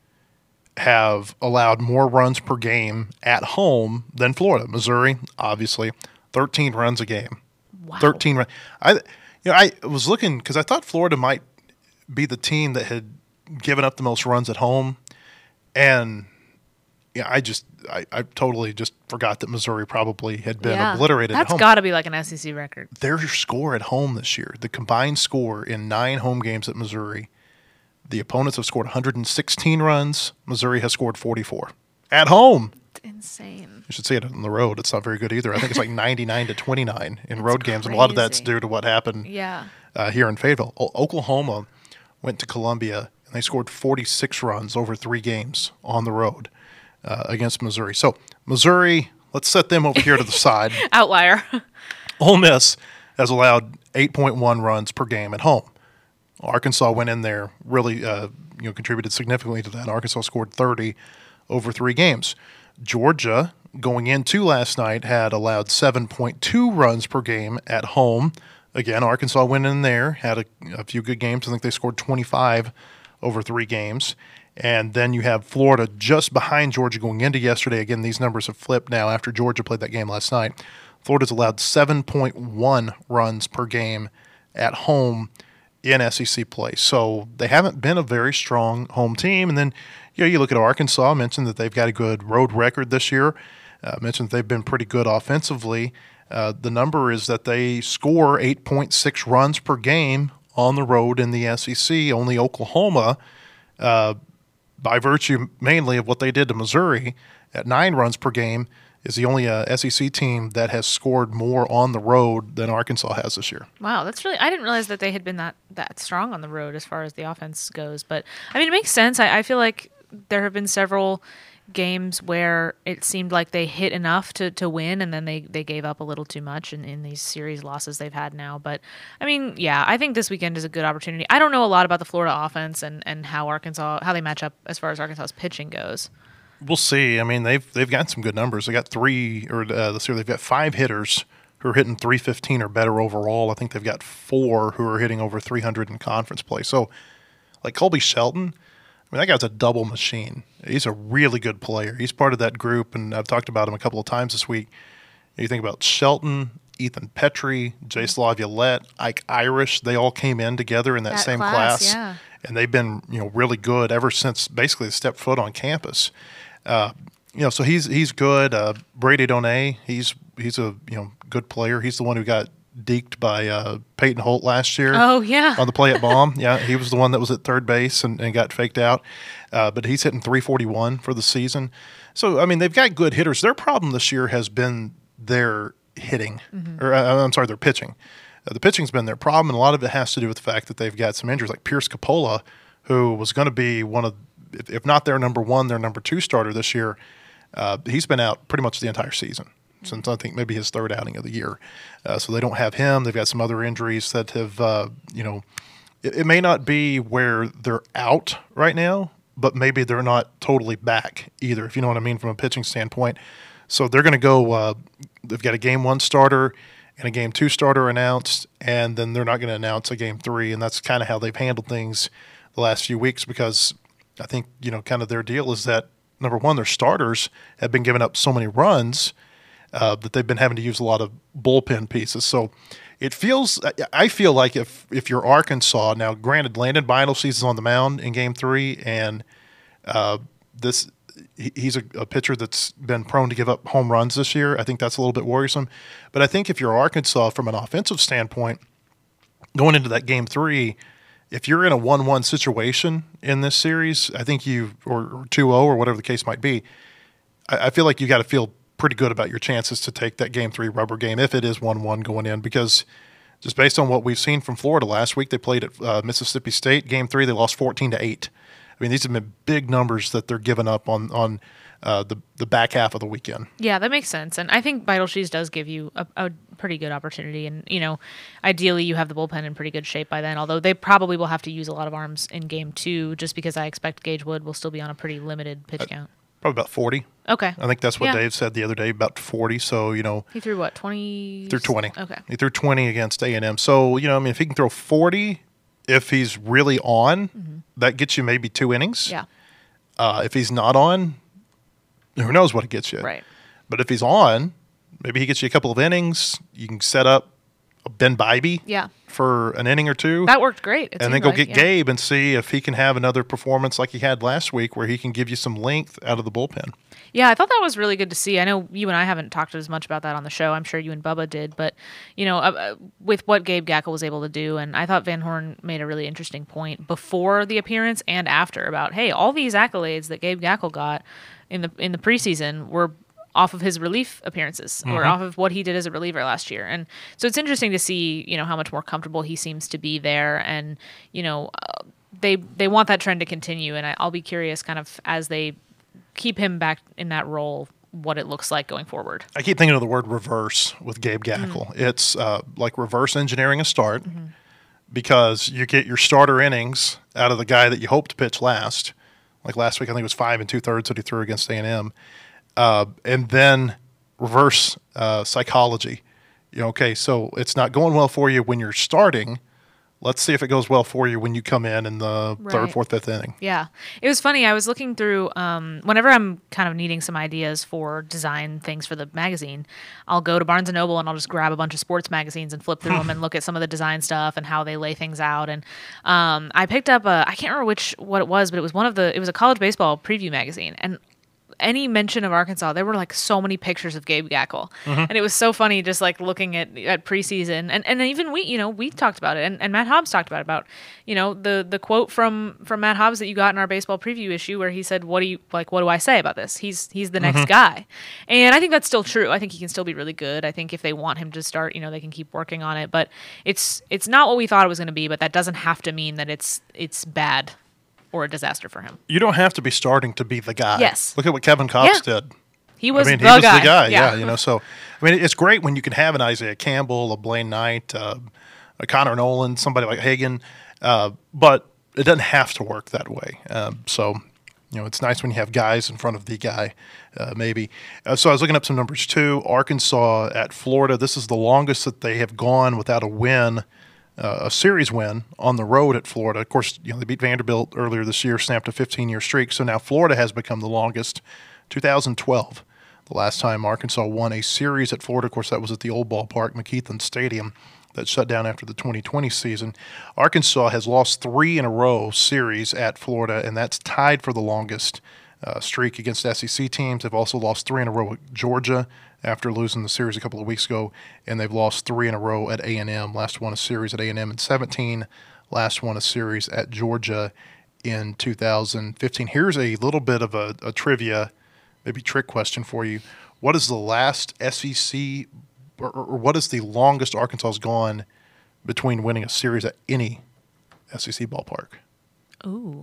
have allowed more runs per game at home than Florida. Missouri, obviously, thirteen runs a game. Wow. thirteen runs. I, you know, I was looking because I thought Florida might be the team that had given up the most runs at home, and yeah, I just I, I totally just forgot that Missouri probably had been yeah, obliterated at home. That's got to be like an S E C record. Their score at home this year, the combined score in nine home games at Missouri, the opponents have scored one hundred sixteen runs. Missouri has scored forty-four at home. That's insane. You should see it on the road. It's not very good either. I think it's like ninety-nine to twenty-nine in that's road games, crazy. and a lot of that's due to what happened yeah. uh, here in Fayetteville. O- Oklahoma went to Columbia, and they scored forty-six runs over three games on the road uh, against Missouri. So Missouri, let's set them over here to the side. Outlier. Ole Miss has allowed eight point one runs per game at home. Arkansas went in there, really uh, you know, contributed significantly to that. Arkansas scored thirty over three games. Georgia, going into last night, had allowed seven point two runs per game at home. Again, Arkansas went in there, had a, a few good games. I think they scored twenty-five over three games. And then you have Florida just behind Georgia going into yesterday. Again, these numbers have flipped now after Georgia played that game last night. Florida's allowed seven point one runs per game at home in S E C play. So they haven't been a very strong home team. And then, you know, you look at Arkansas, I mentioned that they've got a good road record this year. I uh, mentioned that they've been pretty good offensively. Uh, the number is that they score eight point six runs per game on the road in the S E C. Only Oklahoma, uh, by virtue mainly of what they did to Missouri at nine runs per game, is the only uh, S E C team that has scored more on the road than Arkansas has this year. Wow, that's really – I didn't realize that they had been that, that strong on the road as far as the offense goes. But, I mean, it makes sense. I, I feel like there have been several games where it seemed like they hit enough to, to win, and then they, they gave up a little too much in, in these series losses they've had now. But, I mean, yeah, I think this weekend is a good opportunity. I don't know a lot about the Florida offense and, and how Arkansas – how they match up as far as Arkansas's pitching goes. We'll see. I mean, they've they've got some good numbers. They got three, or uh, let's see, they've got five hitters who are hitting three fifteen or better overall. I think they've got four who are hitting over three hundred in conference play. So, like Colby Shelton, I mean, that guy's a double machine. He's a really good player. He's part of that group, and I've talked about him a couple of times this week. You think about Shelton, Ethan Petrie, Jace Laviolette, Ike Irish. They all came in together in that, That same class, class, yeah. and they've been, you know, really good ever since basically they stepped foot on campus. Uh, you know, so he's he's good. Uh, Brady Donay, he's he's a you know good player. He's the one who got deked by uh, Peyton Holt last year. Oh, yeah. On the play at Baum. Yeah, he was the one that was at third base and, and got faked out. Uh, but he's hitting three forty-one for the season. So I mean, they've got good hitters. Their problem this year has been their hitting, mm-hmm. or uh, I'm sorry, their pitching. Uh, the pitching's been their problem, and a lot of it has to do with the fact that they've got some injuries, like Pierce Capola, who was going to be one of, if not their number one, their number two starter this year. Uh, he's been out pretty much the entire season, since I think maybe his third outing of the year. Uh, so they don't have him. They've got some other injuries that have, uh, you know, it, it may not be where they're out right now, but maybe they're not totally back either, if you know what I mean, from a pitching standpoint. So they're going to go, uh, they've got a game one starter and a game two starter announced, and then they're not going to announce a game three. And that's kind of how they've handled things the last few weeks, because I think, you know, kind of their deal is that, number one, their starters have been giving up so many runs uh, that they've been having to use a lot of bullpen pieces. So it feels, I feel like if if you're Arkansas, now granted, Landon Bindelsees is on the mound in game three, and uh, this he's a, a pitcher that's been prone to give up home runs this year. I think that's a little bit worrisome. But I think if you're Arkansas, from an offensive standpoint, going into that game three, if you're in a one one situation in this series, I think you, or two oh or whatever the case might be, I, I feel like you got to feel pretty good about your chances to take that game three rubber game if it is one one going in, because just based on what we've seen from Florida last week, they played at uh, Mississippi State. Game three, they lost fourteen to eight. I mean, these have been big numbers that they're giving up on on uh, the the back half of the weekend. Yeah, that makes sense. And I think Bindelsees does give you a, a pretty good opportunity. And, you know, ideally you have the bullpen in pretty good shape by then, although they probably will have to use a lot of arms in game two, just because I expect Gage Wood will still be on a pretty limited pitch uh, count. Probably about forty. Okay. I think that's what Yeah. Dave said the other day, about forty. So, you know. He threw what, twenty? Threw twenty. Okay. He threw twenty against A and M. So, you know, I mean, if he can throw forty, if he's really on, mm-hmm. that gets you maybe two innings. Yeah. Uh, if he's not on, who knows what it gets you. Right. But if he's on, maybe he gets you a couple of innings. You can set up Ben Bybee Yeah. for an inning or two. That worked great. it and then seemed go like, get yeah. Gabe and see if he can have another performance like he had last week, where he can give you some length out of the bullpen. Yeah, I thought that was really good to see. I know you and I haven't talked as much about that on the show. I'm sure you and Bubba did. But, you know, uh, with what Gabe Gackle was able to do, and I thought Van Horn made a really interesting point before the appearance and after about, hey, all these accolades that Gabe Gackle got in the in the preseason were off of his relief appearances mm-hmm. or off of what he did as a reliever last year. And so it's interesting to see, you know, how much more comfortable he seems to be there. And, you know, uh, they they want that trend to continue. And I, I'll be curious kind of as they keep him back in that role, what it looks like going forward. I keep thinking of the word reverse with Gabe Gackle. Mm-hmm. It's uh, like reverse engineering a start mm-hmm. because you get your starter innings out of the guy that you hope to pitch last. Like last week, I think it was five and two-thirds that he threw against A and M. Uh, and then reverse uh, psychology. You know, okay, so it's not going well for you when you're starting. Let's see if it goes well for you when you come in in the Right. third, fourth, fifth inning. Yeah. It was funny. I was looking through, um, whenever I'm kind of needing some ideas for design things for the magazine, I'll go to Barnes and Noble and I'll just grab a bunch of sports magazines and flip through them and look at some of the design stuff and how they lay things out. And um, I picked up a, I can't remember which, what it was, but it was one of the, it was a college baseball preview magazine. And any mention of Arkansas, there were like so many pictures of Gabe Gackle. Mm-hmm. And it was so funny just like looking at, at preseason. And, and even we, you know, we talked about it. And, and Matt Hobbs talked about it, about, you know, the the quote from from Matt Hobbs that you got in our baseball preview issue where he said, what do you, like, what do I say about this? He's he's the next Mm-hmm. guy. And I think that's still true. I think he can still be really good. I think if they want him to start, you know, they can keep working on it. But it's it's not what we thought it was going to be, but that doesn't have to mean that it's it's bad or a disaster for him. You don't have to be starting to be the guy. Yes. Look at what Kevin Cox Yeah. did. He was I mean, the he was guy. the guy. Yeah. Yeah. you know. So, I mean, it's great when you can have an Isaiah Campbell, a Blaine Knight, uh, a Connor Nolan, somebody like Hagan, uh, but it doesn't have to work that way. Um, so, you know, it's nice when you have guys in front of the guy, uh, maybe. Uh, so I was looking up some numbers too. Arkansas at Florida. This is the longest that they have gone without a win. Uh, a series win on the road at Florida. Of course, you know, they beat Vanderbilt earlier this year, snapped a fifteen-year streak. So now Florida has become the longest. two thousand twelve, the last time Arkansas won a series at Florida. Of course, that was at the old ballpark, McKeithen Stadium, that shut down after the twenty twenty season. Arkansas has lost three in a row series at Florida, and that's tied for the longest uh, streak against S E C teams. They've also lost three in a row at Georgia after losing the series a couple of weeks ago, and they've lost three in a row at A and M. Last won a series at A and M in seventeen, last won a series at Georgia in two thousand fifteen. Here's a little bit of a, a trivia, maybe trick question for you. What is the last S E C, or, or what is the longest Arkansas has gone between winning a series at any S E C ballpark? Ooh.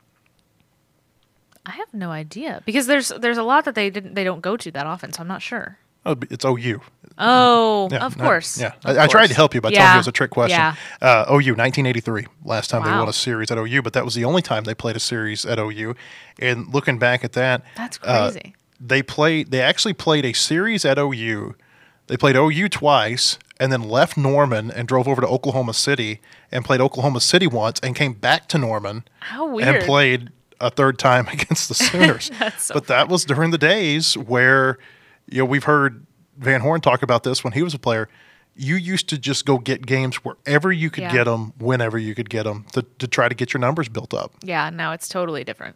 I have no idea because there's there's a lot that they didn't they don't go to that often, so I'm not sure. Oh, it's O U. Oh, Yeah, of no, cour's. yeah, Of I, I tried to course. help you by Yeah. telling you it was a trick question. Yeah. Uh, O U, nineteen eighty-three, last time they Wow. won a series at O U, but that was the only time they played a series at O U. And looking back at that, That's uh, crazy. they played. They actually played a series at O U. They played O U twice, and then left Norman and drove over to Oklahoma City and played Oklahoma City once, and came back to Norman How weird. and played a third time against the Sooners. That's so but that was during the days where, you know, we've heard Van Horn talk about this when he was a player. You used to just go get games wherever you could Yeah. get them, whenever you could get them, to, to try to get your numbers built up. Yeah, now it's totally different.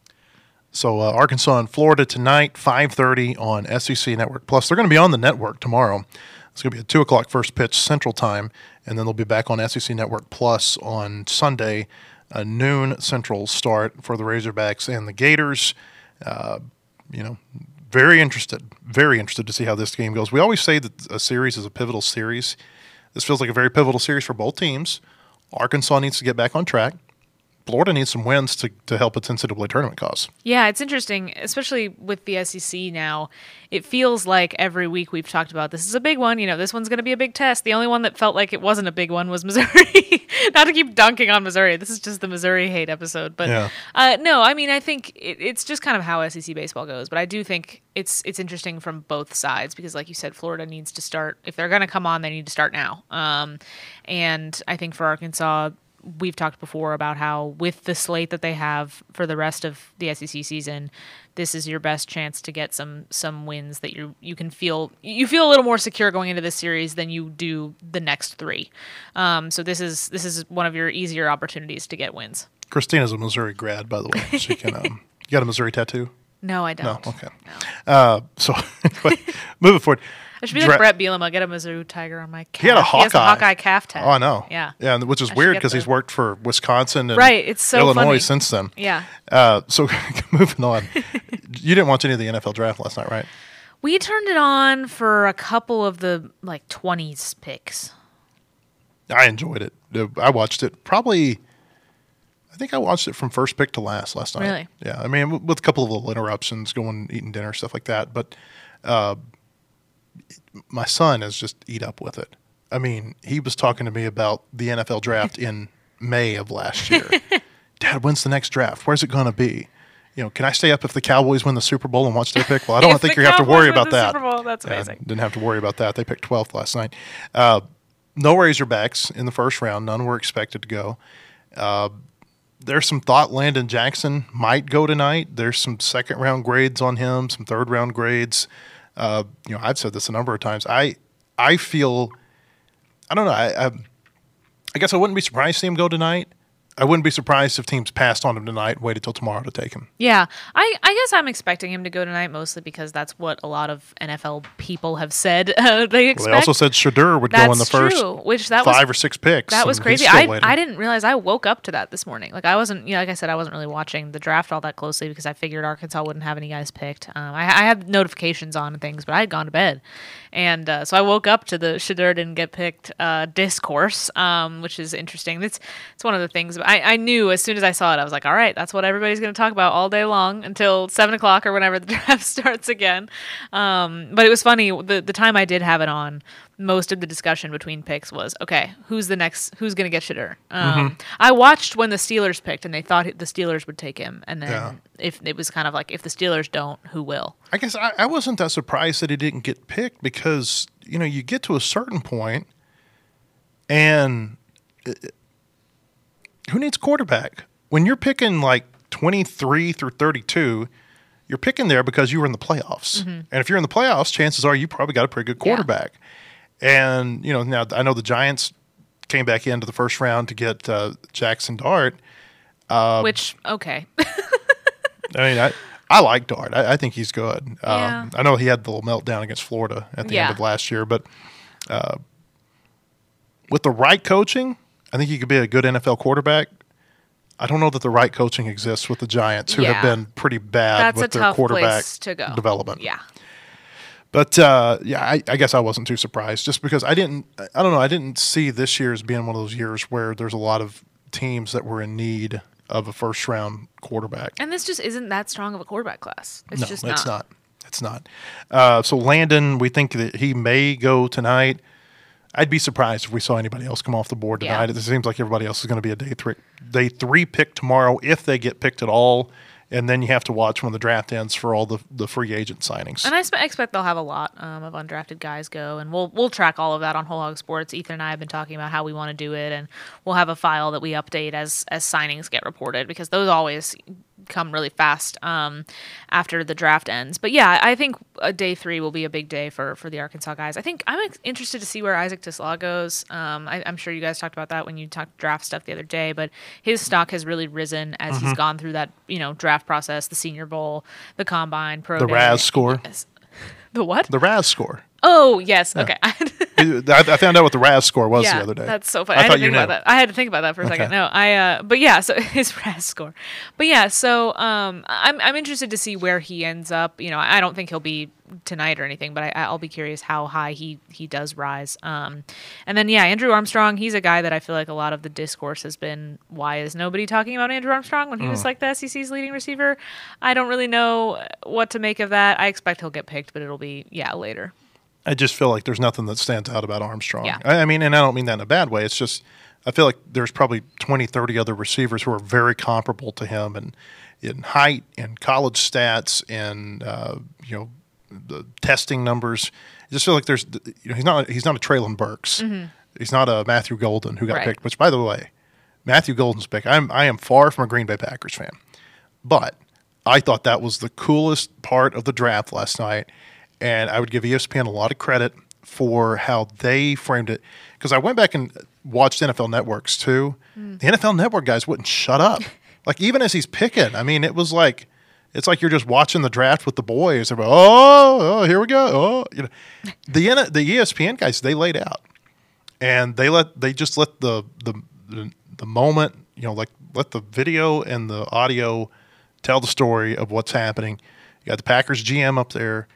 So uh, Arkansas and Florida tonight, five thirty on S E C Network Plus. They're going to be on the network tomorrow. It's going to be a two o'clock first pitch Central Time, and then they'll be back on S E C Network Plus on Sunday, a noon Central start for the Razorbacks and the Gators. Uh, you know, very interested, very interested to see how this game goes. We always say that a series is a pivotal series. This feels like a very pivotal series for both teams. Arkansas needs to get back on track. Florida needs some wins to, to help its N C double A tournament cause. Yeah, it's interesting, especially with the S E C now. It feels like every week we've talked about this is a big one. You know, this one's going to be a big test. The only one that felt like it wasn't a big one was Missouri. Not to keep dunking on Missouri. This is just the Missouri hate episode. But Yeah. uh, no, I mean, I think it, it's just kind of how S E C baseball goes. But I do think it's it's interesting from both sides because, like you said, Florida needs to start. If they're going to come on, they need to start now. Um, and I think for Arkansas, we've talked before about how with the slate that they have for the rest of the S E C season, this is your best chance to get some some wins that you you can feel you feel a little more secure going into this series than you do the next three. Um, so this is this is one of your easier opportunities to get wins. Christina's a Missouri grad, by the way. She can. Um, you got a Missouri tattoo? No, I don't. No. Okay. Uh, so anyway, moving forward. I should be Dra- like Brett Bielema. Get a Missouri Tiger on my calf. He had a He has a Hawkeye. Hawkeye calf tat. Oh, I know. Yeah. Yeah, and which is I should weird get because he's the- worked for Wisconsin and Right, it's so Illinois funny. since then. Yeah. Uh, so moving on. You didn't watch any of the N F L draft last night, right? We turned it on for a couple of the like twenties picks. I enjoyed it. Uh, I watched it probably. I think I watched it from first pick to last last night. Really? Yeah. I mean, with a couple of little interruptions, going eating dinner, stuff like that. But uh, my son is just eat up with it. I mean, he was talking to me about the N F L draft in May of last year. Dad, when's the next draft? Where's it going to be? You know, can I stay up if the Cowboys win the Super Bowl and watch their pick? Well, I don't If think the you have to Cowboys worry win about the that. Super Bowl, that's Yeah, amazing. didn't have to worry about that. They picked twelfth last night. Uh, no Razorbacks in the first round. None were expected to go. Uh, there's some thought Landon Jackson might go tonight. There's some second round grades on him, some third round grades. Uh, you know, I've said this a number of times. I I feel, I don't know. I I, I guess I wouldn't be surprised to see him go tonight. I wouldn't be surprised if teams passed on him tonight and waited till tomorrow to take him. Yeah, I, I guess I'm expecting him to go tonight mostly because that's what a lot of N F L people have said uh, they expect. Well, they also said Shedeur would that's go in the first true, which that five was, or six picks. That was and crazy. he's still I waiting. I didn't realize I woke up to that this morning. Like I wasn't, you know, like I said, I wasn't really watching the draft all that closely because I figured Arkansas wouldn't have any guys picked. Um, I, I had notifications on and things, but I had gone to bed, and uh, so I woke up to the Shedeur didn't get picked uh, discourse, um, which is interesting. It's it's one of the things. I I knew as soon as I saw it, I was like, all right, that's what everybody's going to talk about all day long until seven o'clock or whenever the draft starts again. Um, but it was funny. The the time I did have it on, most of the discussion between picks was, okay, who's the next, who's going to get Shedeur? Um, mm-hmm. I watched when the Steelers picked, and they thought the Steelers would take him. And then Yeah. if it was kind of like, if the Steelers don't, who will? I guess I, I wasn't that surprised that he didn't get picked because, you know, you get to a certain point and it, who needs quarterback? When you're picking like twenty-three through thirty-two, you're picking there because you were in the playoffs. Mm-hmm. And if you're in the playoffs, chances are you probably got a pretty good quarterback. Yeah. And, you know, now I know the Giants came back into the first round to get uh, Jackson Dart. Uh, Which, okay. I mean, I, I like Dart. I, I think he's good. Yeah. Um, I know he had the little meltdown against Florida at the Yeah. end of last year, but uh, with the right coaching, I think he could be a good N F L quarterback. I don't know that the right coaching exists with the Giants, who Yeah. have been pretty bad That's with a their tough quarterback place to go. development. Yeah. But uh, yeah, I, I guess I wasn't too surprised, just because I didn't. I don't know. I didn't see this year as being one of those years where there's a lot of teams that were in need of a first round quarterback. And this just isn't that strong of a quarterback class. It's no, just it's not. not. It's not. Uh, so Landon, we think that he may go tonight. I'd be surprised if we saw anybody else come off the board tonight. Yeah. It seems like everybody else is going to be a day three, day three pick tomorrow if they get picked at all. And then you have to watch when the draft ends for all the, the free agent signings. And I spe- expect they'll have a lot um, of undrafted guys go, and we'll we'll track all of that on Whole Hog Sports. Ethan and I have been talking about how we want to do it, and we'll have a file that we update as as signings get reported, because those always come really fast um, after the draft ends. But yeah, I think a day three will be a big day for, for the Arkansas guys. I think I'm ex- interested to see where Isaac TeSlaa goes. Um, I, I'm sure you guys talked about that when you talked draft stuff the other day, but his stock has really risen as Mm-hmm. he's gone through that, you know, draft process, the Senior Bowl, the Combine, Pro The Day. R A S score. Yes. The what? The R A S score. Oh, yes. Okay. I, I found out what the R A S score was yeah, the other day. That's so funny. I, I, had thought to you think knew. about that. I had to think about that for a second. Okay. No, I. Uh, but yeah, so his R A S score. But yeah, so um, I'm I'm interested to see where he ends up. You know, I don't think he'll be tonight or anything, but I, I'll be curious how high he he does rise. Um, and then yeah, Andrew Armstrong. He's a guy that I feel like a lot of the discourse has been, why is nobody talking about Andrew Armstrong when he Mm. was like the S E C's leading receiver? I don't really know what to make of that. I expect he'll get picked, but it'll be yeah later. I just feel like there's nothing that stands out about Armstrong. Yeah. I, I mean, and I don't mean that in a bad way. It's just I feel like there's probably twenty, thirty other receivers who are very comparable to him in, in height and college stats and, uh, you know, the testing numbers. I just feel like there's, you know, he's not he's not a Traylon Burks. Mm-hmm. He's not a Matthew Golden who got Right. picked, which, by the way, Matthew Golden's pick, I'm, I am far from a Green Bay Packers fan. But I thought that was the coolest part of the draft last night. And I would give E S P N a lot of credit for how they framed it. Because I went back and watched N F L Networks too. Mm. The N F L Network guys wouldn't shut up. Like, even as he's picking, I mean, it was like, it's like you're just watching the draft with the boys. They're like, oh, oh, here we go. Oh, you know, the the E S P N guys, they laid out, and they let they just let the the the, the moment, you know, like let the video and the audio tell the story of what's happening. You got the Packers G M up there.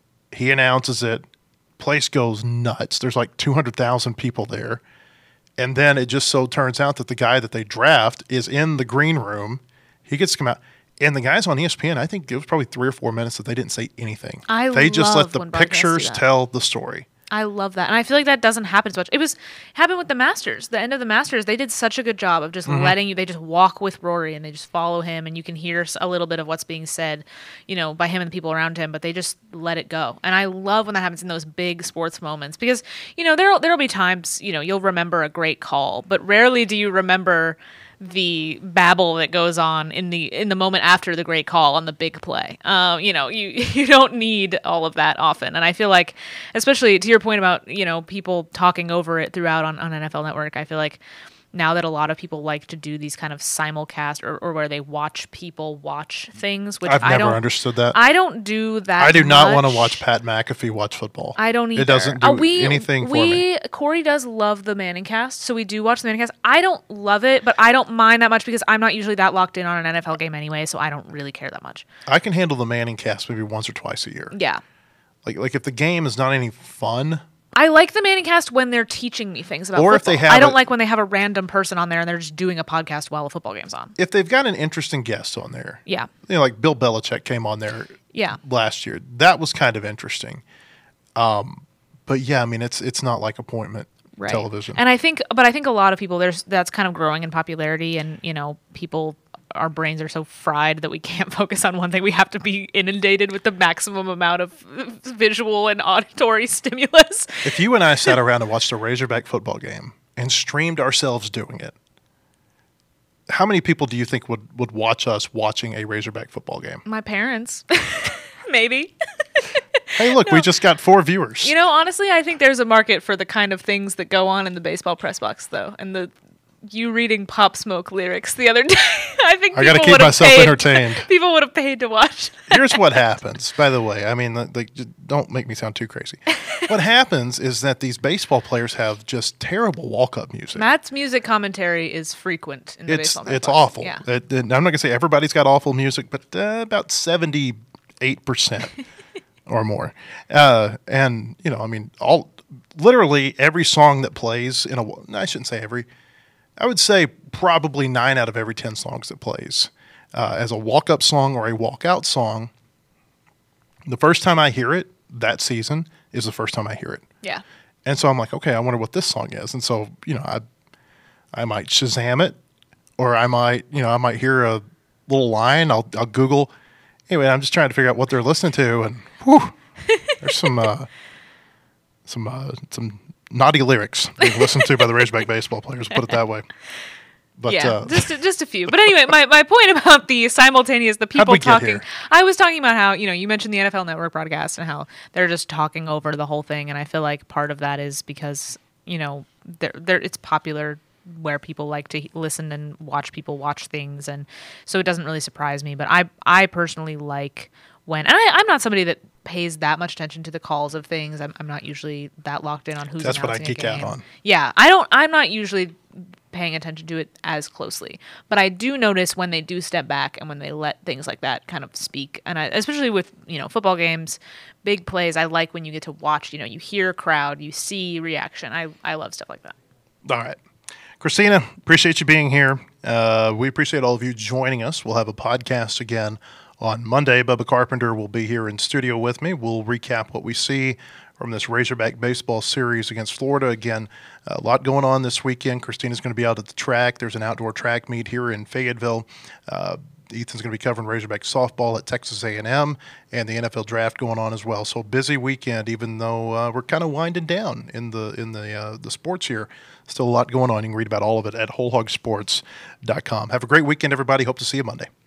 He announces it. Place goes nuts. There's like two hundred thousand people there. And then it just so turns out that the guy that they draft is in the green room. He gets to come out. And the guys on E S P N, I think it was probably three or four minutes that they didn't say anything. I they just love let the when broadcasts do pictures that. tell the story. I love that. And I feel like that doesn't happen as much. It was happened with the Masters. The end of the Masters, they did such a good job of just Mm-hmm. letting you, they just walk with Rory and they just follow him, and you can hear a little bit of what's being said, you know, by him and the people around him, but they just let it go. And I love when that happens in those big sports moments, because, you know, there'll there'll be times, you know, you'll remember a great call, but rarely do you remember the babble that goes on in the in the moment after the great call on the big play. Uh, you know, you you don't need all of that often. And I feel like, especially to your point about, you know, people talking over it throughout on, on N F L Network, I feel like now that a lot of people like to do these kind of simulcast or, or where they watch people watch things, which I've I never don't understood that. I don't do that. I do not want to much. watch Pat McAfee watch football. I don't either. It doesn't do Uh, we, anything for we, me. Corey does love the Manning cast, so we do watch the Manning cast. I don't love it, but I don't mind that much because I'm not usually that locked in on an N F L game anyway, so I don't really care that much. I can handle the Manning cast maybe once or twice a year. Yeah. Like like if the game is not any fun. I like the Manning cast when they're teaching me things about Or football. if they have I don't a- like when they have a random person on there and they're just doing a podcast while a football game's on. If they've got an interesting guest on there. Yeah. You know, like Bill Belichick came on there Yeah. last year. That was kind of interesting. Um, but yeah, I mean it's it's not like appointment Right. television. And I think, but I think a lot of people, there's that's kind of growing in popularity, and you know, people, our brains are so fried that we can't focus on one thing. We have to be inundated with the maximum amount of visual and auditory stimulus. If you and I sat around and watched a Razorback football game and streamed ourselves doing it, how many people do you think would, would watch us watching a Razorback football game? My parents, maybe. Hey, look, we just got four viewers. You know, honestly, I think there's a market for the kind of things that go on in the baseball press box, though, and the you reading Pop Smoke lyrics the other day. I think I got to people keep would have myself paid- entertained. People would have paid to watch. Here's what happens, by the way. I mean, like, just don't make me sound too crazy. What happens is that these baseball players have just terrible walk-up music. Matt's music commentary is frequent in the it's baseball press it's box. awful. Yeah. It- it- I'm not going to say everybody's got awful music, but uh, about seventy-eight percent or more. Uh, and, you know, I mean, all literally every song that plays in a no, I shouldn't say every. I would say probably nine out of every ten songs that plays uh, as a walk-up song or a walk-out song. The first time I hear it that season is the first time I hear it. Yeah. And so I'm like, okay, I wonder what this song is. And so, you know, I I might Shazam it, or I might, you know, I might hear a little line. I'll I'll Google. Anyway, I'm just trying to figure out what they're listening to, and whew, there's some uh, some uh, some naughty lyrics being listened to by the Razorback baseball players. Put it that way. But yeah, uh, just just a few. But anyway, my, my point about the simultaneous, the people we get talking. here? I was talking about how, you know, you mentioned the N F L Network broadcast and how they're just talking over the whole thing, and I feel like part of that is because, you know, they're, they're, it's popular where people like to listen and watch people watch things, and so it doesn't really surprise me. But I I personally like when, and I, I'm not somebody that pays that much attention to the calls of things. I'm, I'm not usually that locked in on who's That's what I announcing a geek out game. on. Yeah, I don't. I'm not usually paying attention to it as closely, but I do notice when they do step back and when they let things like that kind of speak. And I, especially with, you know, football games, big plays, I like when you get to watch. You know, you hear a crowd, you see reaction. I I love stuff like that. all right. Christina, appreciate you being here. Uh, we appreciate all of you joining us. We'll have a podcast again on Monday. Bubba Carpenter will be here in studio with me. We'll recap what we see from this Razorback baseball series against Florida. Again, a lot going on this weekend. Christina's going to be out at the track. There's an outdoor track meet here in Fayetteville. Uh, Ethan's going to be covering Razorback softball at Texas A and M, and the N F L draft going on as well. So busy weekend, even though uh, we're kind of winding down in the in the uh, the sports here. Still a lot going on. You can read about all of it at whole hog sports dot com. Have a great weekend, everybody. Hope to see you Monday.